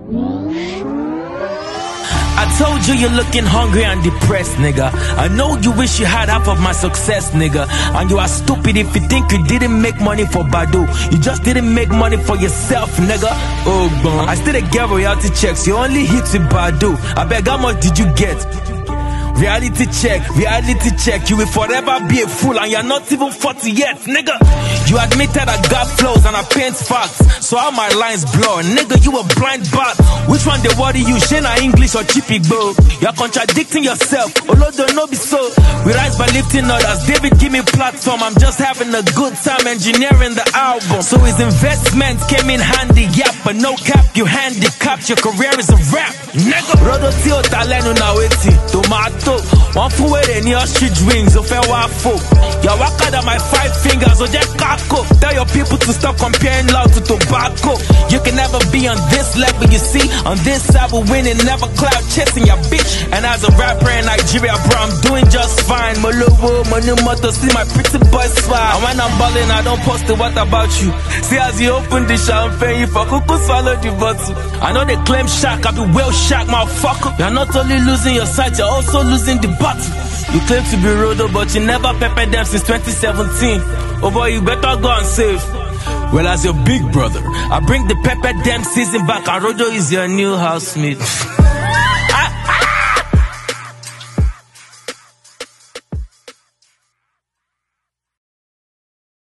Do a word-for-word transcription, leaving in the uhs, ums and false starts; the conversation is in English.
I told you you're looking hungry and depressed, nigga. I know you wish you had half of my success, nigga. And you are stupid if you think you didn't make money for Badu. You just didn't make money for yourself, nigga. Oh, bon. I still didn't get royalty checks. You only hit with Badu. I beg, how much did you get? Reality check, reality check. You will forever be a fool and you're not even forty yet, nigga. You admitted I got flows and I paint facts, so how my lines blur, nigga. You a blind bat. Which one they worry you, Shana English or Chippy Bo? You're contradicting yourself. Olodo no be so. We rise by lifting others. David give me platform. I'm just having a good time engineering the album. So his investments came in handy, yeah, but no cap. You handicapped. Your career is a rap, nigga. Rodo Tio Talenu na weti tomato. One fool with any street rings, so fair waffle. You're walking at my five fingers, so just kako. Tell your people to stop comparing love to tobacco. You can never be on this level, you see. On this side, we're winning, never cloud chasing your bitch. And as a rapper in Nigeria, bro, I'm doing just fine. Molowo, my new motto, see my pretty boy smile. And when I'm balling, I don't post it, what about you? See, as you open the champagne, you for cuckoo swallow the bottle. I know they claim shock, I be well shocked, motherfucker. You're not only losing your sight, you're also losing the battle. You claim to be Rodo, but you never peppered them since twenty seventeen. Oh boy, you better go and save. Well, as your big brother, I bring the pepper damn season back, and Rodo is your new housemate.